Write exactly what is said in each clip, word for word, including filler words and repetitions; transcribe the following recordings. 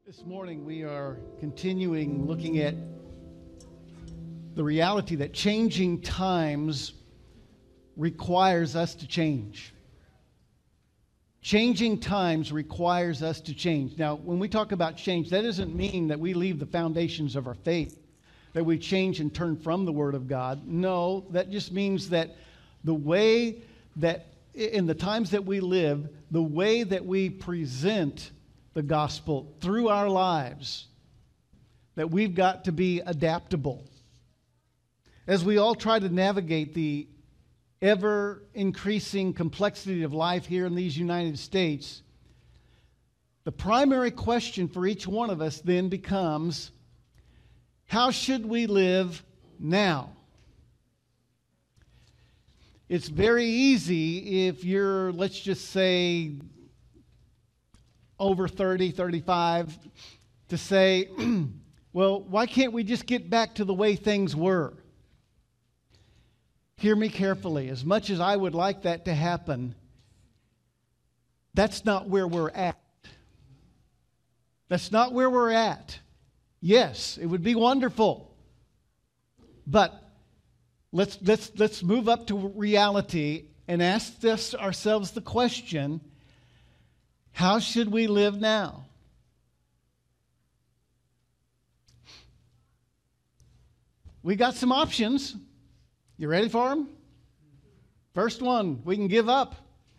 This morning we are continuing looking at the reality that changing times requires us to change. Changing times requires us to change. Now, when we talk about change, that doesn't mean that we leave the foundations of our faith, that we change and turn from the Word of God. No, that just means that the way that, in the times that we live, the way that we present the gospel through our lives, that we've got to be adaptable. As we all try to navigate the ever-increasing complexity of life here in these United States, the primary question for each one of us then becomes, how should we live now? It's very easy if you're, let's just say, over thirty, thirty-five, to say, well, why can't we just get back to the way things were? Hear me carefully. As much as I would like that to happen, that's not where we're at. That's not where we're at. Yes, it would be wonderful. But let's let's let's move up to reality and ask this ourselves the question, how should we live now? We got some options. You ready for them? First one, we can give up.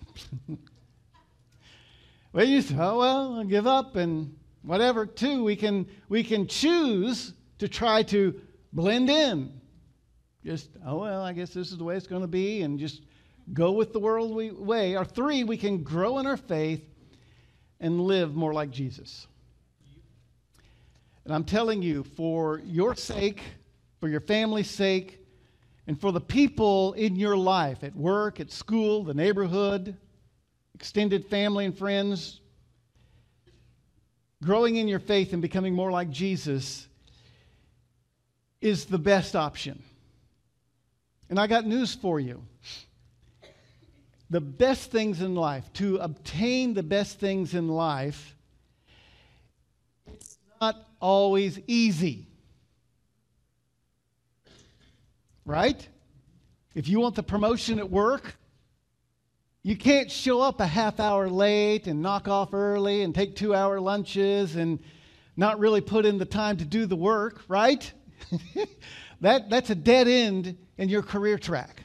Well, you say, oh, well, I'll give up and whatever. Two, we can, we can choose to try to blend in. Just, oh, well, I guess this is the way it's going to be, and just go with the worldly way. Or three, we can grow in our faith and live more like Jesus. And I'm telling you, for your sake, for your family's sake, and for the people in your life, at work, at school, the neighborhood, extended family and friends, growing in your faith and becoming more like Jesus is the best option. And I got news for you. The best things in life, to obtain the best things in life, it's not always easy. Right? If you want the promotion at work, you can't show up a half hour late and knock off early and take two hour lunches and not really put in the time to do the work, right? that, that's a dead end in your career track.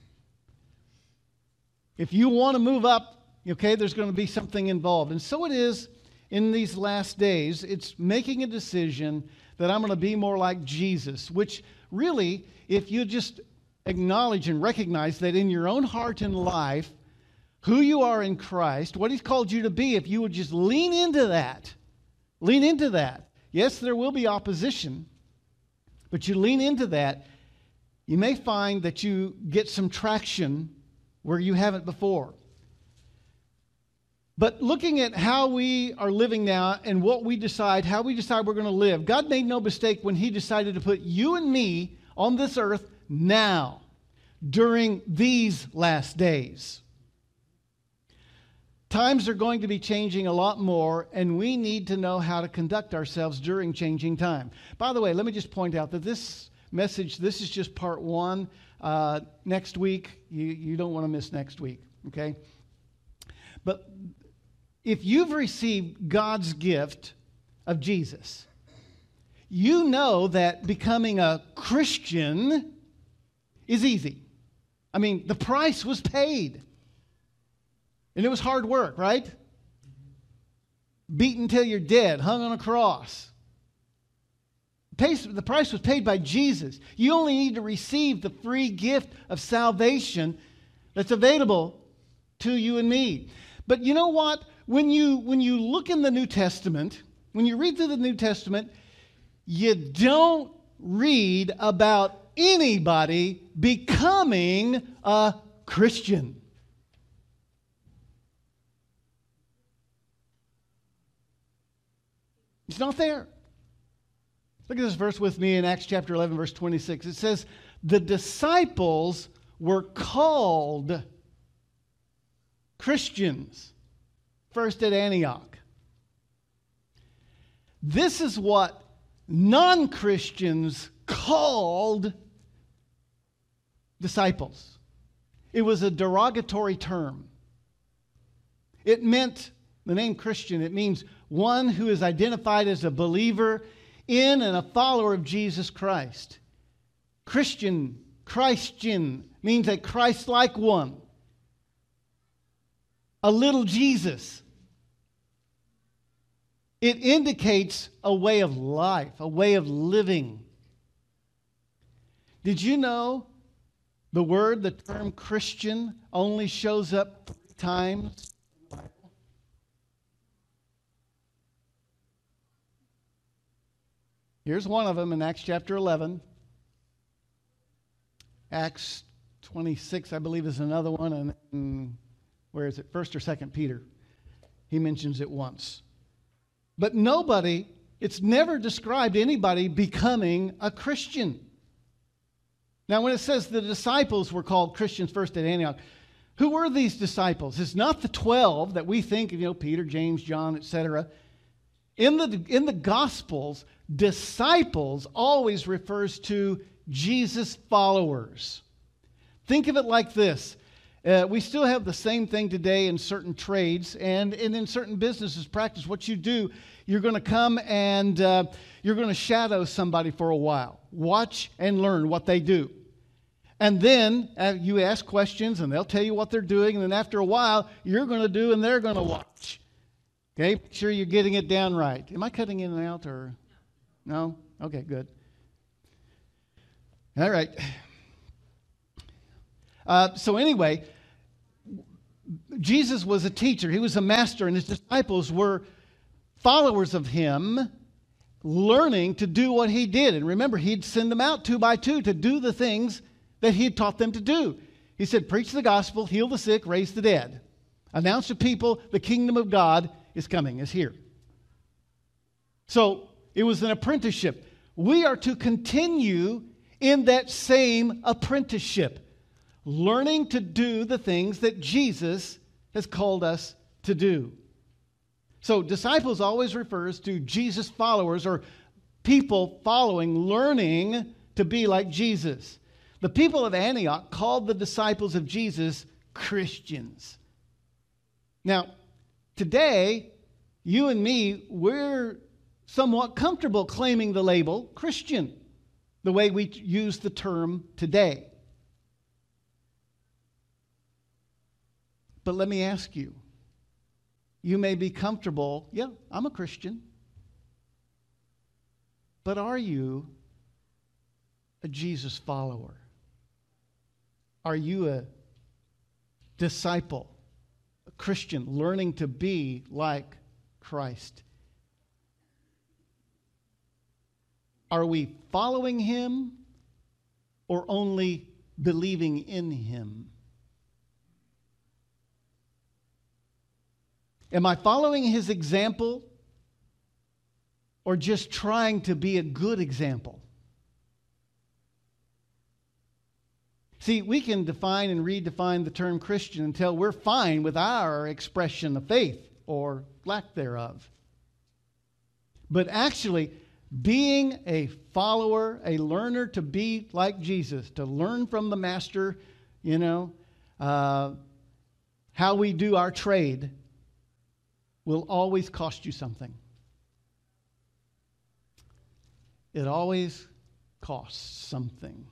If you want to move up, okay, there's going to be something involved. And so it is in these last days. It's making a decision that I'm going to be more like Jesus, which really, if you just acknowledge and recognize that in your own heart and life, who you are in Christ, what He's called you to be, if you would just lean into that, lean into that. Yes, there will be opposition, but you lean into that, you may find that you get some traction where you haven't before. But looking at how we are living now and what we decide, how we decide we're going to live, God made no mistake when He decided to put you and me on this earth now, during these last days. Times are going to be changing a lot more, and we need to know how to conduct ourselves during changing time. By the way, let me just point out that this message, this is just part one. Uh, next week, you, you don't want to miss next week, okay? But if you've received God's gift of Jesus, you know that becoming a Christian is easy. I mean, the price was paid. And it was hard work, right? Beaten till you're dead, hung on a cross. The price was paid by Jesus. You only need to receive the free gift of salvation that's available to you and me. But you know what? When you, when you look in the New Testament, when you read through the New Testament, you don't read about anybody becoming a Christian. It's not there. Look at this verse with me in Acts chapter eleven, verse twenty-six. It says, the disciples were called Christians first at Antioch. This is what non-Christians called disciples. It was a derogatory term. It meant, the name Christian, it means one who is identified as a believer in and a follower of Jesus Christ. Christian, Christian, means a Christ-like one. A little Jesus. It indicates a way of life, a way of living. Did you know the word, the term Christian, only shows up three times? Here's one of them in Acts chapter eleven. Acts twenty-six, I believe, is another one. And, and where is it? First or Second Peter. He mentions it once. But nobody, it's never described anybody becoming a Christian. Now, when it says the disciples were called Christians first at Antioch, who were these disciples? It's not the twelve that we think, you know, Peter, James, John, et cetera. In the, in the Gospels, disciples always refers to Jesus followers. Think of it like this. Uh, we still have the same thing today in certain trades and, and in certain businesses practice. What you do, you're going to come and uh, you're going to shadow somebody for a while. Watch and learn what they do. And then uh, you ask questions and they'll tell you what they're doing. And then after a while, you're going to do and they're going to watch. Okay, make sure you're getting it down right. Am I cutting in and out or no? Okay, good. All right. Uh, so anyway, Jesus was a teacher. He was a master, and his disciples were followers of him, learning to do what he did. And remember, he'd send them out two by two to do the things that he had taught them to do. He said, preach the gospel, heal the sick, raise the dead. Announce to people the kingdom of God is coming, is here. So it was an apprenticeship. We are to continue in that same apprenticeship, learning to do the things that Jesus has called us to do. So disciples always refers to Jesus followers or people following, learning to be like Jesus. The people of Antioch called the disciples of Jesus Christians. Now, today, you and me, we're somewhat comfortable claiming the label Christian, the way we use the term today. But let me ask you, you may be comfortable, yeah, I'm a Christian, but are you a Jesus follower? Are you a disciple, a Christian, learning to be like Christ? Are we following him or only believing in him? Am I following his example or just trying to be a good example? See, we can define and redefine the term Christian until we're fine with our expression of faith or lack thereof. But actually, being a follower, a learner to be like Jesus, to learn from the master, you know, uh, how we do our trade, will always cost you something. It always costs something.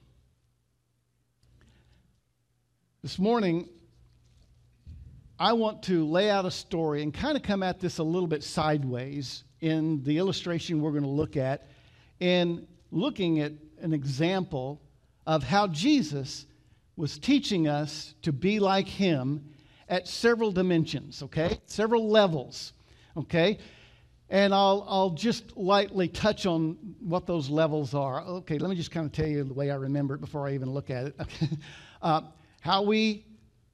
This morning, I want to lay out a story and kind of come at this a little bit sideways in the illustration we're going to look at, and looking at an example of how Jesus was teaching us to be like him at several dimensions, okay? Several levels, okay? And I'll I'll just lightly touch on what those levels are. Okay, let me just kind of tell you the way I remember it before I even look at it. Okay. Uh, how we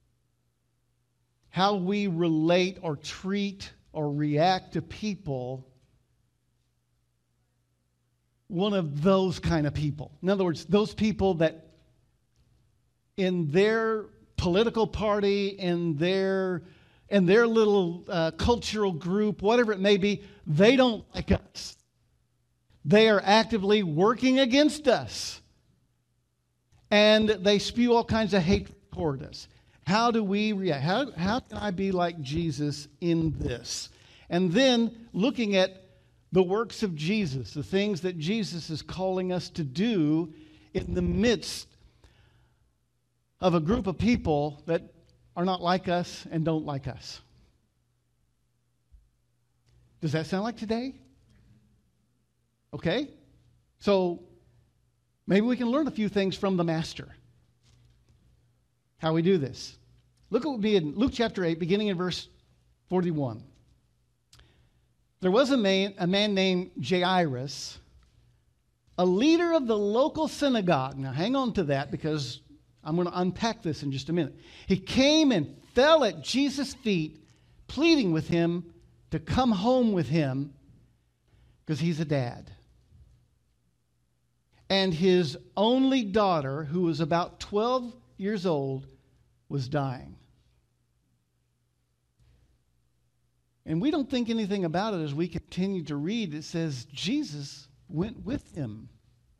how we relate or treat or react to people, one of those kind of people. In other words, those people that in their political party, in their in their little uh, cultural group, whatever it may be, they don't like us. They are actively working against us. And they spew all kinds of hate toward us. How do we react? How, how can I be like Jesus in this? And then looking at the works of Jesus, the things that Jesus is calling us to do in the midst of a group of people that are not like us and don't like us. Does that sound like today? Okay. So maybe we can learn a few things from the Master. How we do this. Look what would be in Luke chapter eight, beginning in verse forty-one. There was a man, a man named Jairus, a leader of the local synagogue. Now hang on to that because I'm going to unpack this in just a minute. He came and fell at Jesus' feet, pleading with him to come home with him because he's a dad. And his only daughter, who was about twelve years old, was dying. And we don't think anything about it as we continue to read. It says Jesus went with him.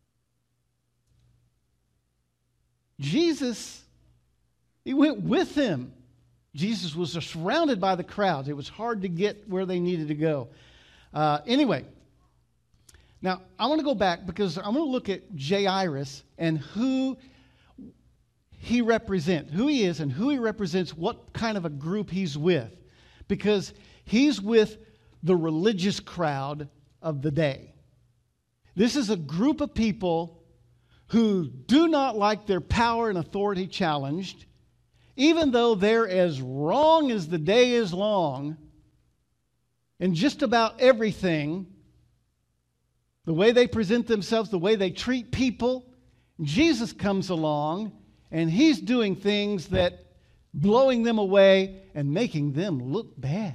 Jesus, he went with him. Jesus was surrounded by the crowds. It was hard to get where they needed to go. Uh, anyway, now I want to go back because I want to look at Jairus and who he represents, who he is and who he represents, what kind of a group he's with. Because he's with the religious crowd of the day. This is a group of people who do not like their power and authority challenged, even though they're as wrong as the day is long in just about everything, the way they present themselves, the way they treat people. Jesus comes along and he's doing things that blowing them away and making them look bad.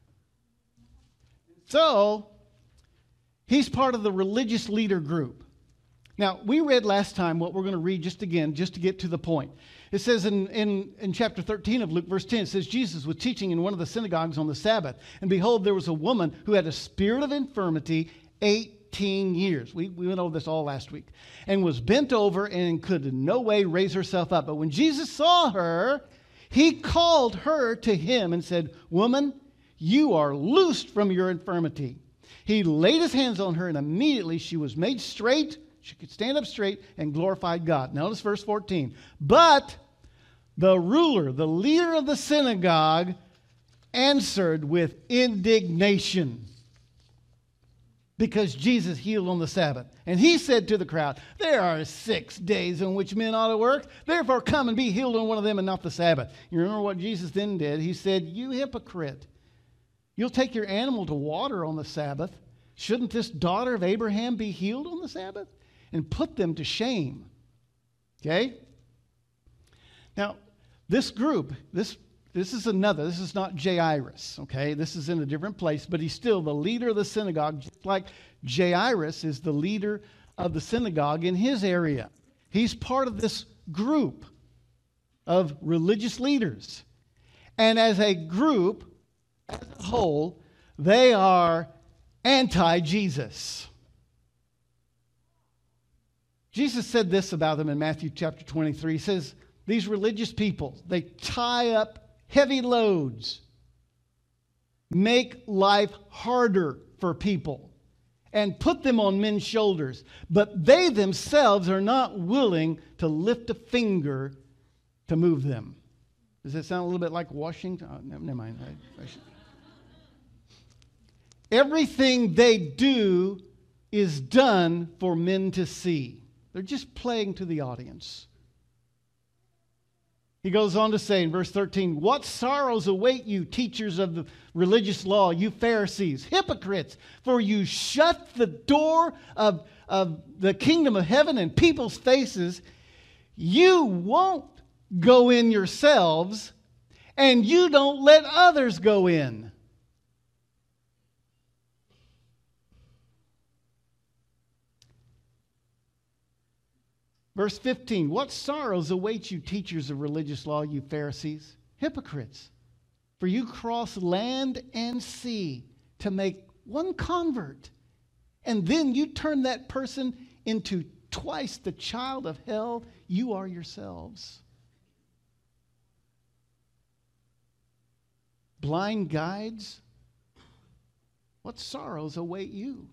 So, he's part of the religious leader group. Now, we read last time what we're going to read just again, just to get to the point. It says in, in, in chapter thirteen of Luke, verse ten, it says, Jesus was teaching in one of the synagogues on the Sabbath. And behold, there was a woman who had a spirit of infirmity eighteen years. We, we went over this all last week. And was bent over and could in no way raise herself up. But when Jesus saw her, he called her to him and said, "Woman, you are loosed from your infirmity." He laid his hands on her, and immediately she was made straight. She could stand up straight and glorified God. Notice verse fourteen. But the ruler, the leader of the synagogue, answered with indignation because Jesus healed on the Sabbath. And he said to the crowd, "There are six days in which men ought to work. Therefore come and be healed on one of them and not the Sabbath." You remember what Jesus then did? He said, "You hypocrite. You'll take your animal to water on the Sabbath. Shouldn't this daughter of Abraham be healed on the Sabbath?" And put them to shame. Okay? Now, this group, this, this is another. This is not Jairus. Okay? This is in a different place, but he's still the leader of the synagogue, just like Jairus is the leader of the synagogue in his area. He's part of this group of religious leaders. And as a group, as a whole, they are anti-Jesus. Jesus said this about them in Matthew chapter twenty-three. He says, these religious people, they tie up heavy loads, make life harder for people, and put them on men's shoulders. But they themselves are not willing to lift a finger to move them. Does that sound a little bit like Washington? Oh, never, never mind. I, I should... Everything they do is done for men to see. They're just playing to the audience. He goes on to say in verse thirteen, "What sorrows await you, teachers of the religious law, you Pharisees, hypocrites, for you shut the door of, of the kingdom of heaven in people's faces. You won't go in yourselves, and you don't let others go in." Verse fifteen, "What sorrows await you, teachers of religious law, you Pharisees, hypocrites! For you cross land and sea to make one convert, and then you turn that person into twice the child of hell you are yourselves. Blind guides, what sorrows await you?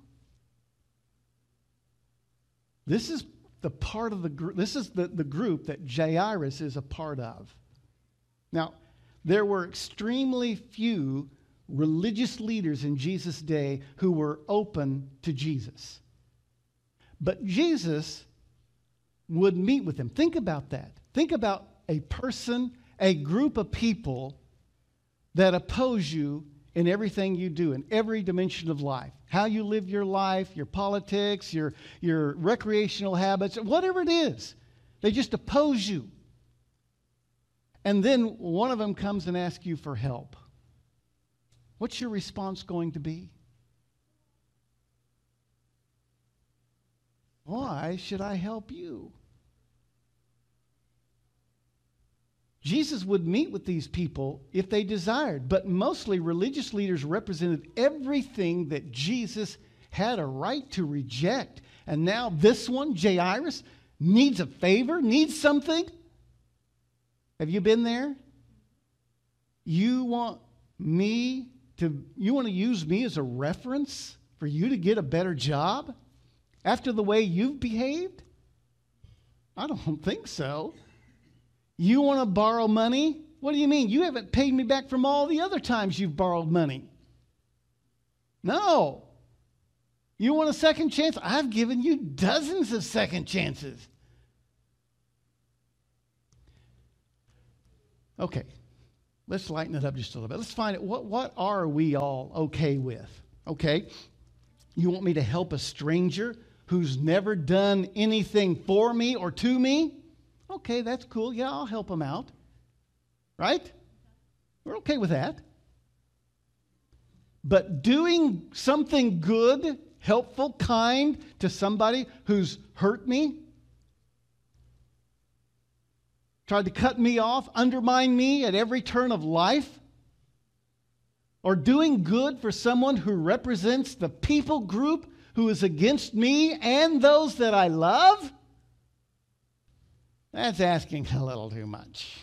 This is the part of the group, this is the, the group that Jairus is a part of. Now, there were extremely few religious leaders in Jesus' day who were open to Jesus. But Jesus would meet with them. Think about that. Think about a person, a group of people that oppose you in everything you do, in every dimension of life. How you live your life, your politics, your, your recreational habits, whatever it is. They just oppose you. And then one of them comes and asks you for help. What's your response going to be? Why should I help you? Jesus would meet with these people if they desired, but mostly religious leaders represented everything that Jesus had a right to reject. And now this one, Jairus, needs a favor, needs something. Have you been there? You want me to, you want to use me as a reference for you to get a better job after the way you've behaved? I don't think so. You want to borrow money? What do you mean? You haven't paid me back from all the other times you've borrowed money. No. You want a second chance? I've given you dozens of second chances. Okay, let's lighten it up just a little bit. Let's find out, what, what are we all okay with? Okay, you want me to help a stranger who's never done anything for me or to me? Okay, that's cool. Yeah, I'll help him out. Right? We're okay with that. But doing something good, helpful, kind to somebody who's hurt me, tried to cut me off, undermine me at every turn of life, or doing good for someone who represents the people group who is against me and those that I love, that's asking a little too much.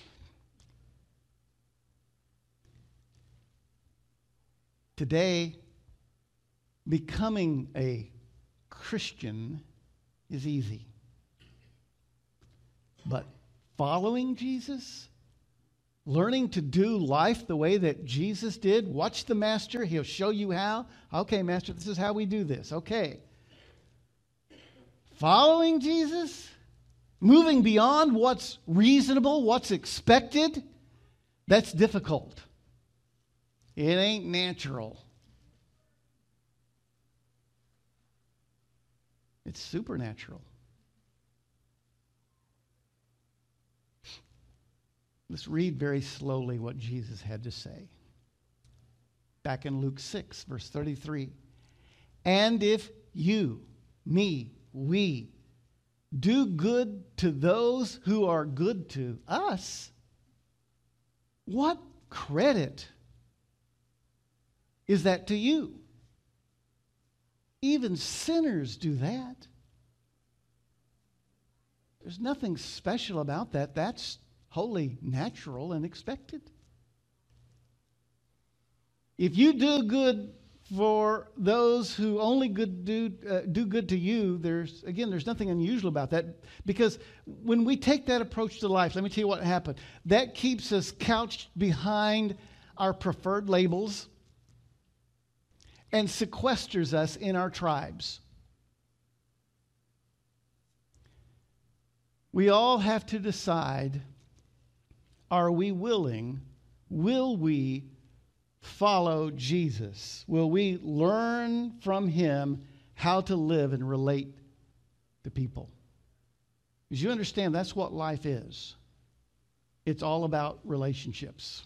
Today, becoming a Christian is easy. But following Jesus, learning to do life the way that Jesus did, watch the Master, he'll show you how. Okay, Master, this is how we do this. Okay. Following Jesus, moving beyond what's reasonable, what's expected, that's difficult. It ain't natural. It's supernatural. Let's read very slowly what Jesus had to say. Back in Luke six, verse thirty-three. And if you, me, we, do good to those who are good to us, what credit is that to you? Even sinners do that. There's nothing special about that. That's wholly natural and expected. If you do good for those who only good do uh, do good to you, there's again there's nothing unusual about that, because when we take that approach to life, let me tell you what happened. That keeps us couched behind our preferred labels and sequesters us in our tribes. We all have to decide, are we willing, will we follow Jesus? Will we learn from him how to live and relate to people? Because you understand that's what life is. It's all about relationships.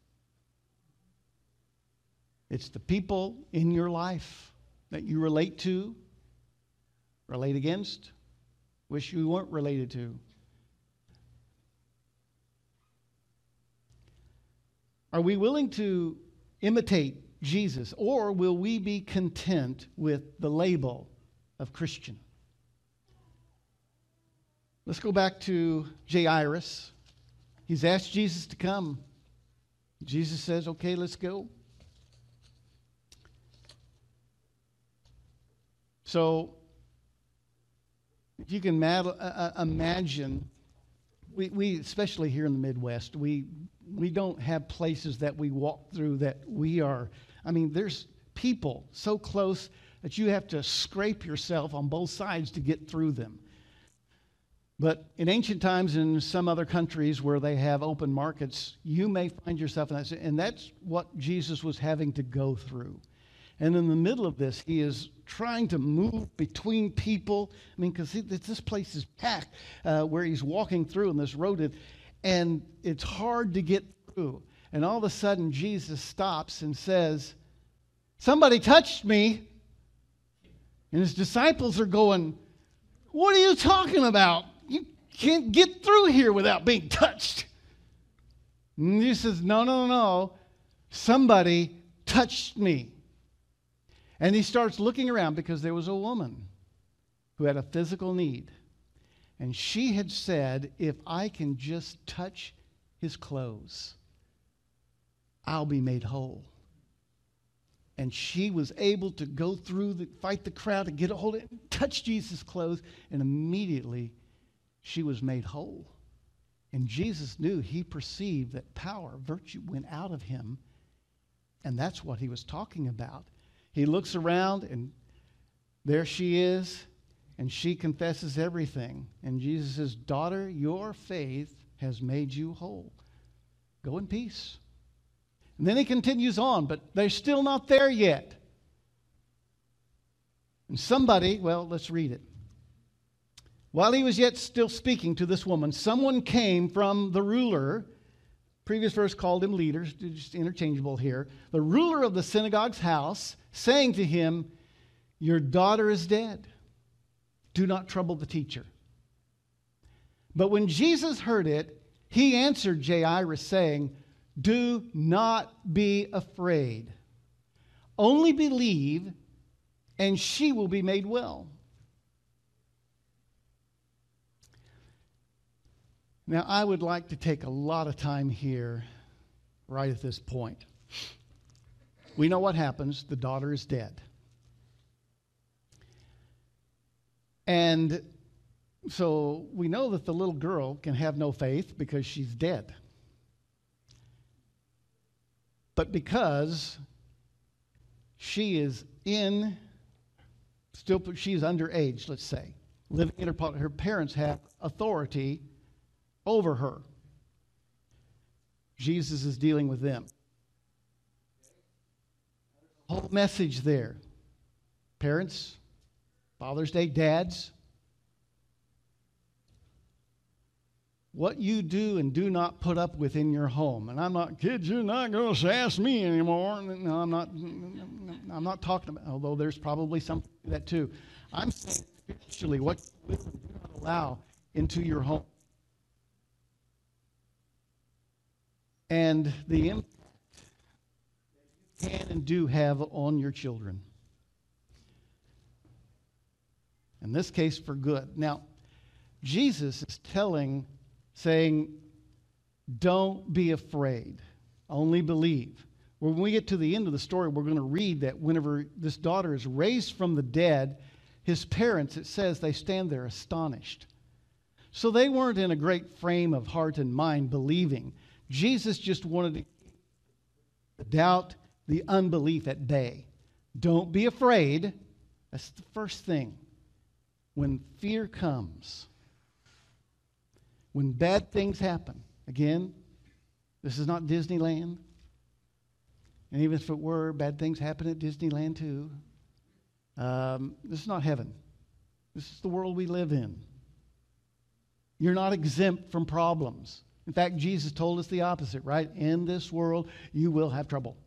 It's the people in your life that you relate to, relate against, wish you weren't related to. Are we willing to imitate Jesus, or will we be content with the label of Christian. Let's go back to Jairus. He's asked Jesus to come. Jesus says, okay, let's go. So, if you can mad, uh, imagine, we, we, especially here in the Midwest, we, we don't have places that we walk through that we are, I mean, there's people so close that you have to scrape yourself on both sides to get through them. But in ancient times, in some other countries where they have open markets, you may find yourself in that. And that's what Jesus was having to go through. And in the middle of this, he is trying to move between people. I mean, because this place is packed uh, where he's walking through in this road. And it's hard to get through. And all of a sudden, Jesus stops and says, somebody touched me. And his disciples are going, what are you talking about? You can't get through here without being touched. And he says, no, no, no. Somebody touched me. And he starts looking around because there was a woman who had a physical need. And she had said, if I can just touch his clothes, I'll be made whole. And she was able to go through, the, fight the crowd, and get a hold of it, touch Jesus' clothes, and immediately she was made whole. And Jesus knew, he perceived that power, virtue went out of him, and that's what he was talking about. He looks around, and there she is, and she confesses everything. And Jesus says, daughter, your faith has made you whole. Go in peace. And then he continues on, but they're still not there yet. And somebody, well, let's read it. While he was yet still speaking to this woman, someone came from the ruler. Previous verse called him leaders, just interchangeable here. The ruler of the synagogue's house, saying to him, your daughter is dead. Do not trouble the teacher. But when Jesus heard it, he answered Jairus, saying, do not be afraid. Only believe, and she will be made well. Now, I would like to take a lot of time here, right at this point. We know what happens. The daughter is dead. And so we know that the little girl can have no faith because she's dead. But because she is in, still, she's underage, let's say, living in her, her parents have authority over her. Jesus is dealing with them. Whole message there. Parents, Father's Day, dads, what you do and do not put up with in your home. And I'm not, kids, you're not going to sass me anymore. No, I'm not, I'm not talking about, although there's probably something to that too. I'm saying spiritually what you will and do not allow into your home. And the impact that you can and do have on your children. In this case, for good. Now, Jesus is telling, saying, don't be afraid. Only believe. When we get to the end of the story, we're going to read that whenever this daughter is raised from the dead, his parents, it says, they stand there astonished. So they weren't in a great frame of heart and mind believing. Jesus just wanted to keep the doubt, the unbelief at bay. Don't be afraid. That's the first thing. When fear comes, when bad things happen, again, this is not Disneyland. And even if it were, bad things happen at Disneyland too. Um, this is not heaven. This is the world we live in. You're not exempt from problems. In fact, Jesus told us the opposite, right? In this world, you will have trouble.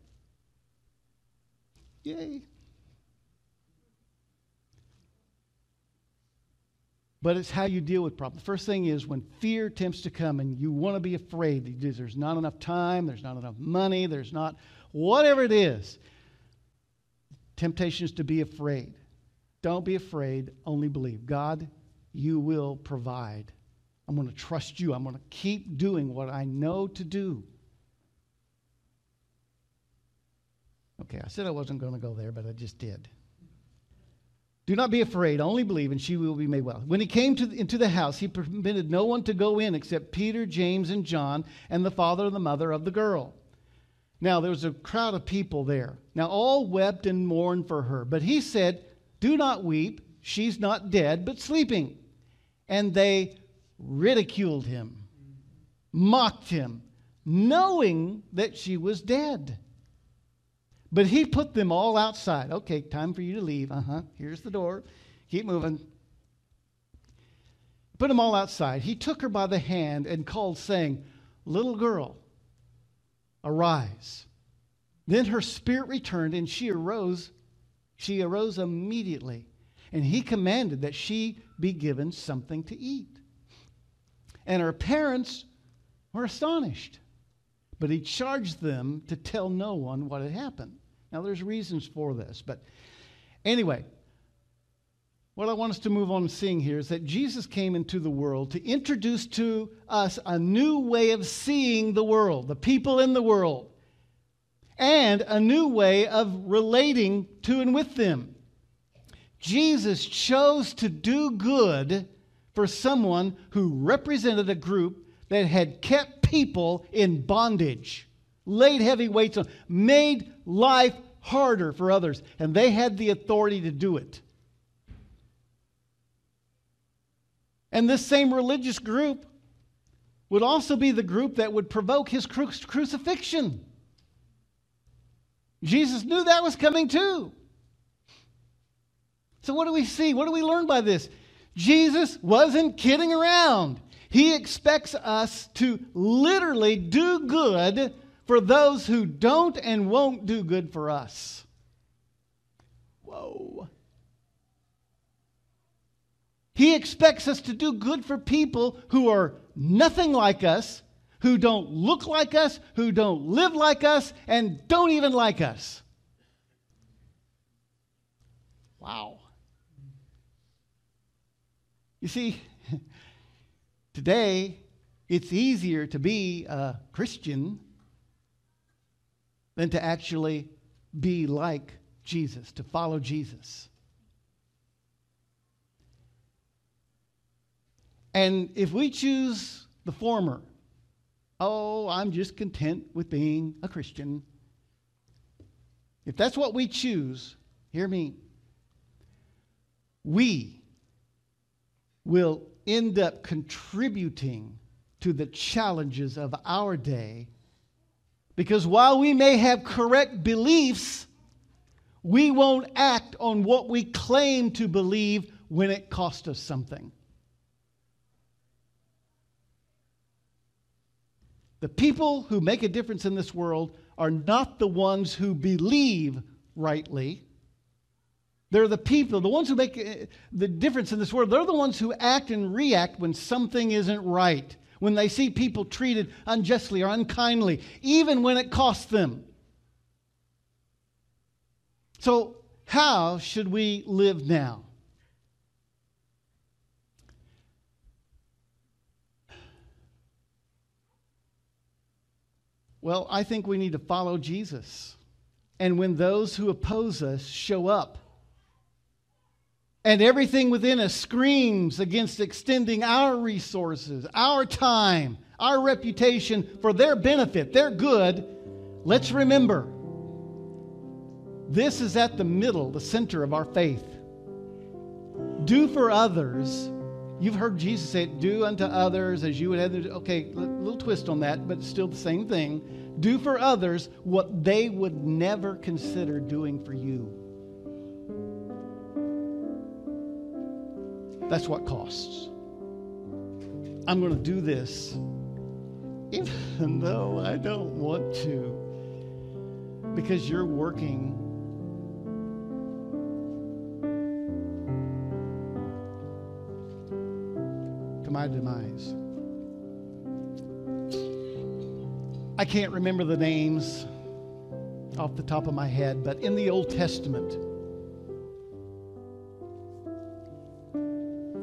Yay. But it's how you deal with problems. The first thing is when fear attempts to come and you want to be afraid, there's not enough time, there's not enough money, there's not, whatever it is, temptation is to be afraid. Don't be afraid, only believe. God, you will provide. I'm going to trust you. I'm going to keep doing what I know to do. Okay, I said I wasn't going to go there, but I just did. Do not be afraid, only believe, and she will be made well. When he came to, into the house, he permitted no one to go in except Peter, James, and John, and the father and the mother of the girl. Now, there was a crowd of people there. Now, all wept and mourned for her. But he said, do not weep. She's not dead, but sleeping. And they ridiculed him, mocked him, knowing that she was dead. But he put them all outside. Okay, time for you to leave. Uh-huh. Here's the door. Keep moving. Put them all outside. He took her by the hand and called, saying, little girl, arise. Then her spirit returned, and she arose. She arose immediately. And he commanded that she be given something to eat. And her parents were astonished. But he charged them to tell no one what had happened. Now, there's reasons for this. But anyway, what I want us to move on seeing here is that Jesus came into the world to introduce to us a new way of seeing the world, the people in the world, and a new way of relating to and with them. Jesus chose to do good for someone who represented a group that had kept people in bondage, laid heavy weights on, made life harder for others, and they had the authority to do it. And this same religious group would also be the group that would provoke his cru- crucifixion. Jesus knew that was coming too. So what do we see? What do we learn by this? Jesus wasn't kidding around. He expects us to literally do good for those who don't and won't do good for us. Whoa. He expects us to do good for people who are nothing like us, who don't look like us, who don't live like us, and don't even like us. Wow. You see, today it's easier to be a Christian than to actually be like Jesus, to follow Jesus. And if we choose the former, oh, I'm just content with being a Christian. If that's what we choose, hear me, we will end up contributing to the challenges of our day, because while we may have correct beliefs, we won't act on what we claim to believe when it costs us something. The people who make a difference in this world are not the ones who believe rightly. They're the people, the ones who make the difference in this world. They're the ones who act and react when something isn't right, when they see people treated unjustly or unkindly, even when it costs them. So, how should we live now? Well, I think we need to follow Jesus. And when those who oppose us show up, and everything within us screams against extending our resources, our time, our reputation for their benefit, their good, let's remember, this is at the middle, the center of our faith. Do for others. You've heard Jesus say, do unto others as you would have them do. Okay, a little twist on that, but it's still the same thing. Do for others what they would never consider doing for you. That's what costs. I'm going to do this even though I don't want to, because you're working to my demise. I can't remember the names off the top of my head, but in the Old Testament,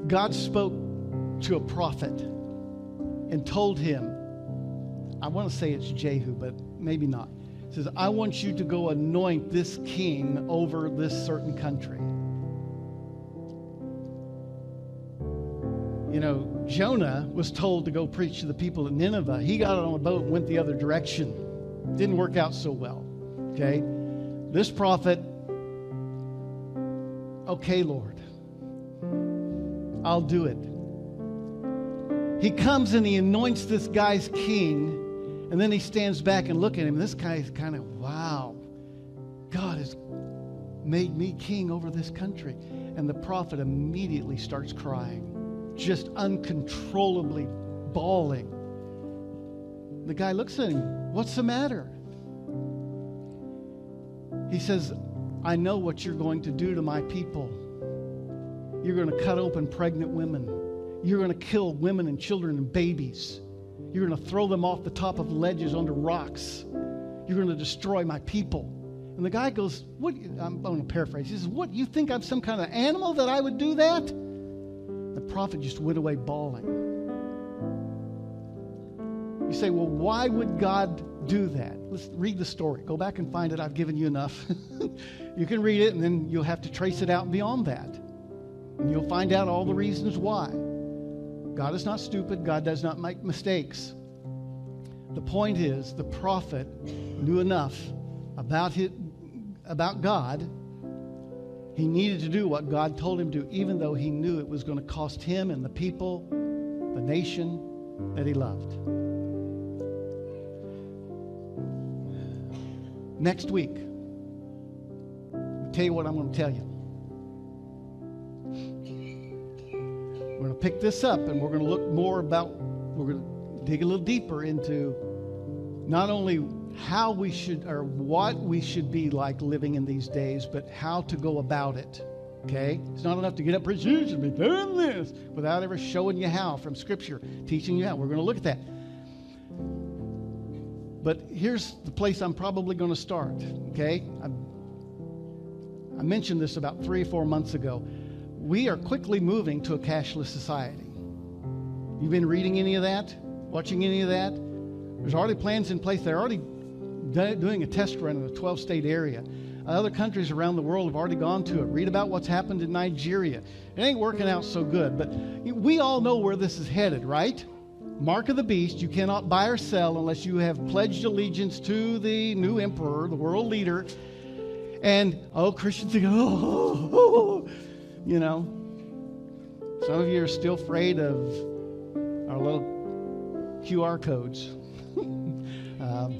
God spoke to a prophet and told him, I want to say it's Jehu, but maybe not. It says, I want you to go anoint this king over this certain country. You know, Jonah was told to go preach to the people at Nineveh. He got on a boat and went the other direction. Didn't work out so well. Okay? This prophet, okay, Lord, I'll do it. He comes and he anoints this guy's king. And then he stands back and looks at him. This guy is kind of, wow, God has made me king over this country. And the prophet immediately starts crying, just uncontrollably bawling. The guy looks at him, what's the matter? He says, I know what you're going to do to my people. You're going to cut open pregnant women. You're going to kill women and children and babies. You're going to throw them off the top of ledges onto rocks. You're going to destroy my people. And the guy goes, "What?" I'm going to paraphrase. He says, what, you think I'm some kind of animal that I would do that? The prophet just went away bawling. You say, well, why would God do that? Let's read the story. Go back and find it. I've given you enough. You can read it, and then you'll have to trace it out beyond that. And you'll find out all the reasons why. God is not stupid. God does not make mistakes. The point is, the prophet knew enough about his, about God. He needed to do what God told him to, even though he knew it was going to cost him and the people, the nation that he loved. Next week, I'll tell you what I'm going to tell you. We're going to pick this up, and we're going to look more about, we're going to dig a little deeper into not only how we should, or what we should be like living in these days, but how to go about it. Okay? It's not enough to get up and preach, you should be doing this, without ever showing you how from Scripture, teaching you how. We're going to look at that. But here's the place I'm probably going to start. Okay? I, I mentioned this about three or four months ago. We are quickly moving to a cashless society. You've been reading any of that? Watching any of that? There's already plans in place. They're already doing a test run in a twelve-state area. Other countries around the world have already gone to it. Read about what's happened in Nigeria. It ain't working out so good, but we all know where this is headed, right? Mark of the beast. You cannot buy or sell unless you have pledged allegiance to the new emperor, the world leader. And, oh, Christians think, oh, oh, oh. You know, some of you are still afraid of our little Q R codes. um,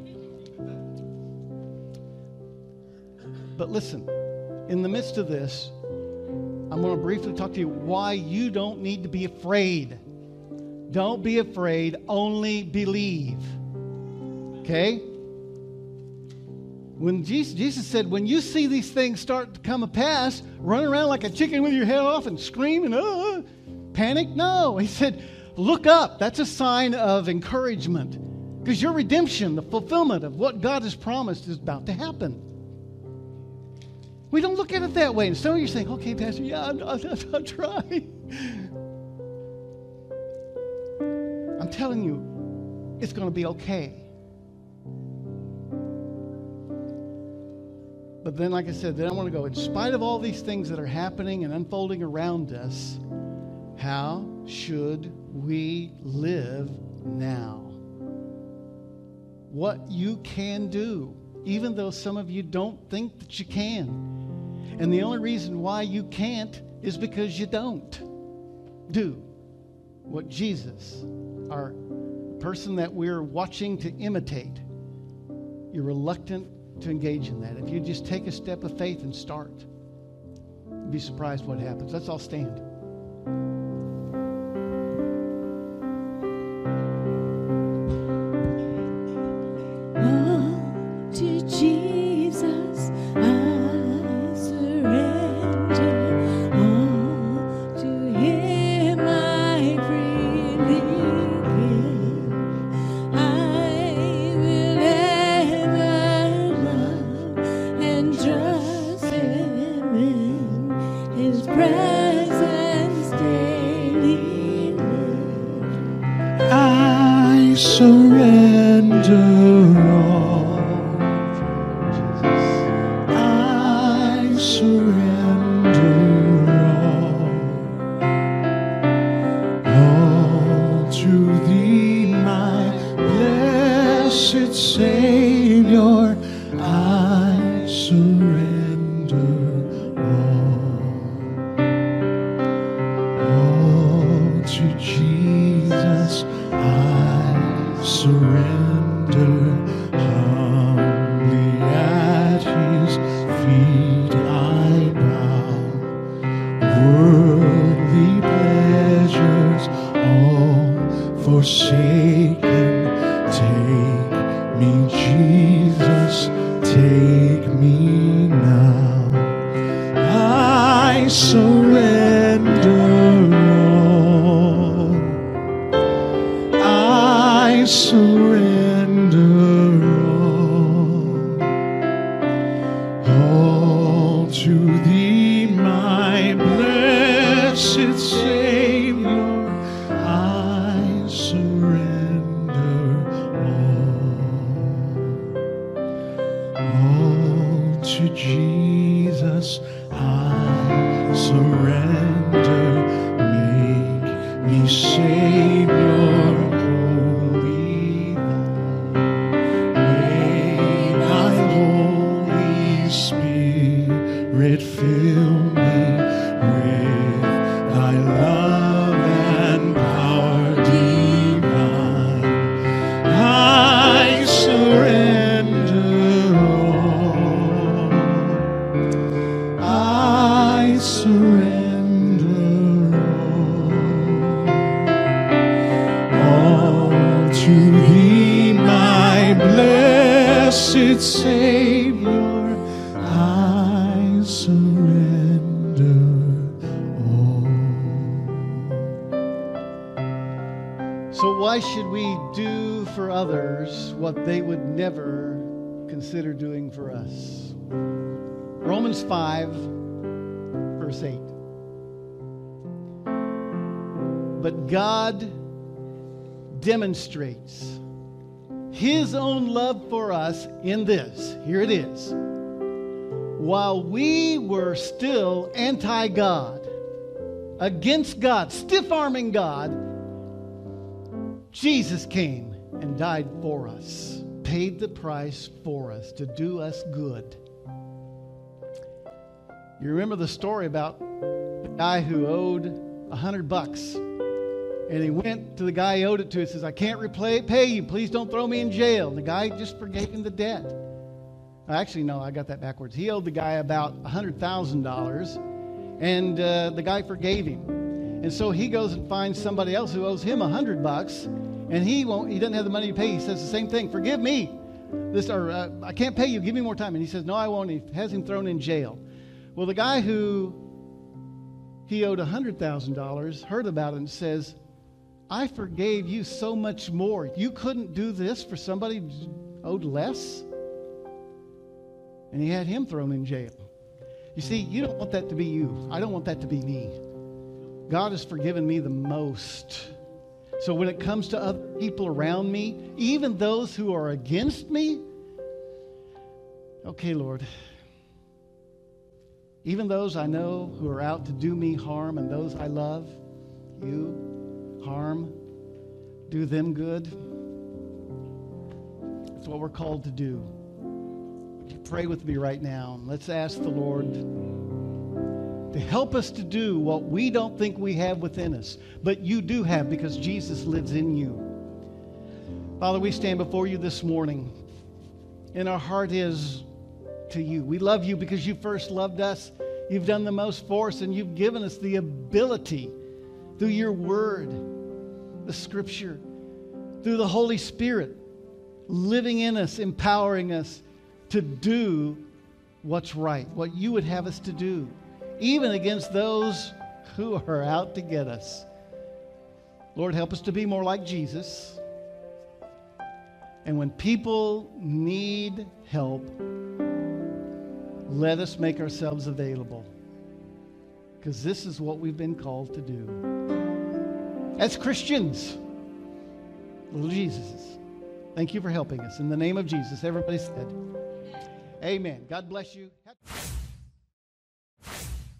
but listen, in the midst of this, I'm going to briefly talk to you why you don't need to be afraid. Don't be afraid, only believe. Okay? When Jesus, Jesus said, when you see these things start to come to pass, run around like a chicken with your head off and scream and uh, panic? No. He said, look up. That's a sign of encouragement. Because your redemption, the fulfillment of what God has promised, is about to happen. We don't look at it that way. And some of you are saying, okay, Pastor, yeah, I'll, I'll, I'll try. I'm telling you, it's going to be okay. But then, like I said, then I want to go, in spite of all these things that are happening and unfolding around us, how should we live now? What you can do, even though some of you don't think that you can. And the only reason why you can't is because you don't do what Jesus, our person that we're watching to imitate, you're reluctant to engage in that. If you just take a step of faith and start, you'd be surprised what happens. Let's all stand. Oh, to Jesus I surrender. Oh, to Him I freely give. I will ever love and trust Him in His presence. surrender all. I surrender all. All to thee, my blessed Savior, I surrender all. All to Jesus I surrender. Make me Savior, holy thou. May thy Holy Spirit fill me with thy love and power divine. I surrender all. I surrender all. All to thee, my blessed Savior, I surrender all. So, why should we do for others what they would never consider doing for us? Romans five, verse eight. But God demonstrates His own love for us in this. Here it is. While we were still anti-God, against God, stiff-arming God, Jesus came and died for us, paid the price for us to do us good. You remember the story about the guy who owed a hundred bucks, and he went to the guy he owed it to and says, I can't repay pay you. Please don't throw me in jail. And the guy just forgave him the debt. Actually, no, I got that backwards. He owed the guy about a hundred thousand dollars, and uh, the guy forgave him. And so he goes and finds somebody else who owes him a hundred bucks, and he won't. He doesn't have the money to pay. He says the same thing. Forgive me. This, or uh, I can't pay you. Give me more time. And he says, no, I won't. He has him thrown in jail. Well, the guy who he owed a hundred thousand dollars heard about it and says, I forgave you so much more. You couldn't do this for somebody who owed less? And he had him thrown in jail. You see, you don't want that to be you. I don't want that to be me. God has forgiven me the most. So when it comes to other people around me, even those who are against me, okay, Lord, even those I know who are out to do me harm and those I love, you, harm, do them good. That's what we're called to do. Would you pray with me right now? Let's ask the Lord to help us to do what we don't think we have within us, but you do have because Jesus lives in you. Father, we stand before you this morning, and our heart is to you. We love you because you first loved us. You've done the most for us, and you've given us the ability through your word, the scripture, through the Holy Spirit, living in us, empowering us to do what's right, what you would have us to do, even against those who are out to get us. Lord, help us to be more like Jesus. And when people need help, let us make ourselves available, because this is what we've been called to do. As Christians, little Jesuses, thank you for helping us. In the name of Jesus, everybody said, amen. God bless you.